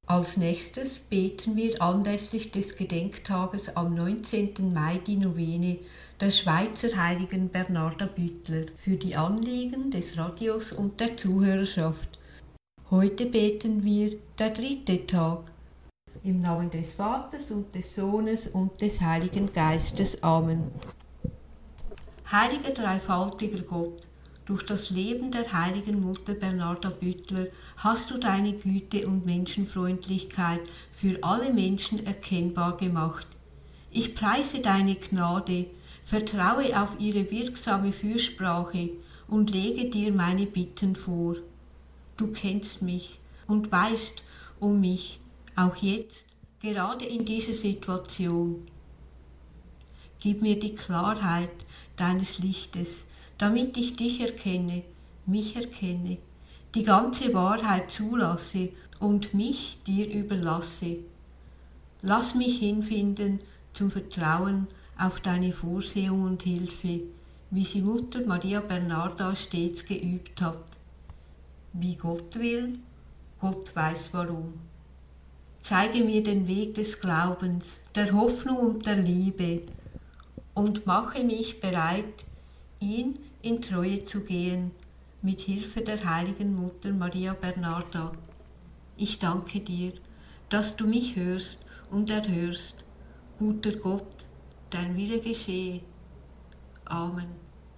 Als nächstes beten wir anlässlich des Gedenktages am 19. Mai die Novene der Schweizer Heiligen Bernarda Büttler für die Anliegen des Radios und der Zuhörerschaft. Heute beten wir der 3. Tag. Im Namen des Vaters und des Sohnes und des Heiligen Geistes. Amen. Heiliger dreifaltiger Gott, durch das Leben der heiligen Mutter Bernarda Büttler hast du deine Güte und Menschenfreundlichkeit für alle Menschen erkennbar gemacht. Ich preise deine Gnade, vertraue auf ihre wirksame Fürsprache und lege dir meine Bitten vor. Du kennst mich und weißt um mich, auch jetzt, gerade in dieser Situation. Gib mir die Klarheit deines Lichtes, damit ich dich erkenne, mich erkenne, die ganze Wahrheit zulasse und mich dir überlasse. Lass mich hinfinden zum Vertrauen auf deine Vorsehung und Hilfe, wie sie Mutter Maria Bernarda stets geübt hat. Wie Gott will, Gott weiß warum. Zeige mir den Weg des Glaubens, der Hoffnung und der Liebe und mache mich bereit, ihn in Treue zu gehen, mit Hilfe der heiligen Mutter Maria Bernarda. Ich danke dir, dass du mich hörst und erhörst. Guter Gott, dein Wille geschehe. Amen.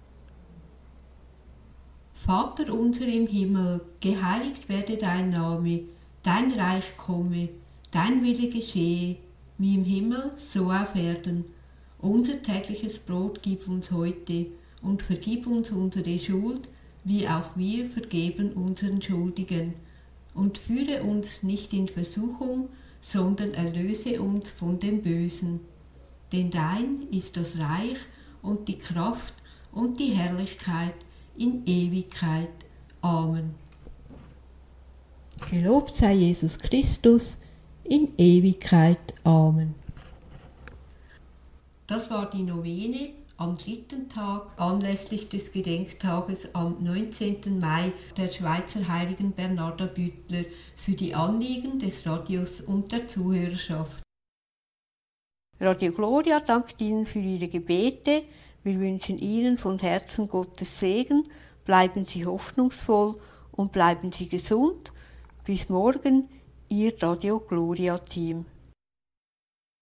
Vater unser im Himmel, geheiligt werde dein Name, dein Reich komme, dein Wille geschehe, wie im Himmel, so auf Erden. Unser tägliches Brot gib uns heute und vergib uns unsere Schuld, wie auch wir vergeben unseren Schuldigen. Und führe uns nicht in Versuchung, sondern erlöse uns von dem Bösen. Denn dein ist das Reich und die Kraft und die Herrlichkeit in Ewigkeit. Amen. Gelobt sei Jesus Christus in Ewigkeit. Amen. Das war die Novene am 3. Tag anlässlich des Gedenktages am 19. Mai der Schweizer Heiligen Bernarda Büttler für die Anliegen des Radios und der Zuhörerschaft. Radio Gloria dankt Ihnen für Ihre Gebete. Wir wünschen Ihnen von Herzen Gottes Segen. Bleiben Sie hoffnungsvoll und bleiben Sie gesund. Bis morgen, Ihr Radio Gloria Team.